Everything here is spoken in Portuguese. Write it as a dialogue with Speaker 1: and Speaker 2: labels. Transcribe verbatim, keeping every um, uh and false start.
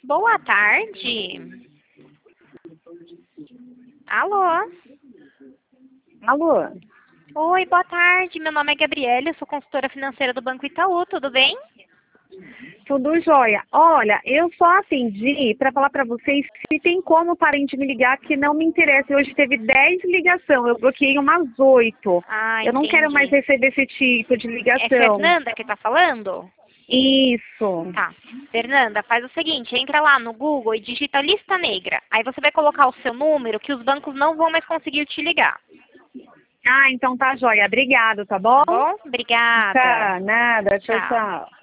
Speaker 1: Boa tarde. Alô?
Speaker 2: Alô?
Speaker 1: Oi, boa tarde. Meu nome é Gabriela, eu sou consultora financeira do Banco Itaú, tudo bem?
Speaker 2: Tudo jóia. Olha, eu só atendi para falar para vocês se tem como o parente me ligar que não me interessa. Hoje teve dez ligações, eu bloqueei umas oito.
Speaker 1: Ah,
Speaker 2: Eu não quero mais
Speaker 1: entendi.
Speaker 2: receber esse tipo de
Speaker 1: É
Speaker 2: ligação.
Speaker 1: Fernanda que tá falando?
Speaker 2: Isso.
Speaker 1: Tá. Fernanda, faz o seguinte, entra lá no Google e digita lista negra. Aí você vai colocar o seu número que os bancos não vão mais conseguir te ligar.
Speaker 2: Ah, então tá jóia. Obrigado, tá bom?
Speaker 1: Tá bom? Obrigada.
Speaker 2: Tá, nada. Tchau,
Speaker 1: Tchau.
Speaker 2: tchau.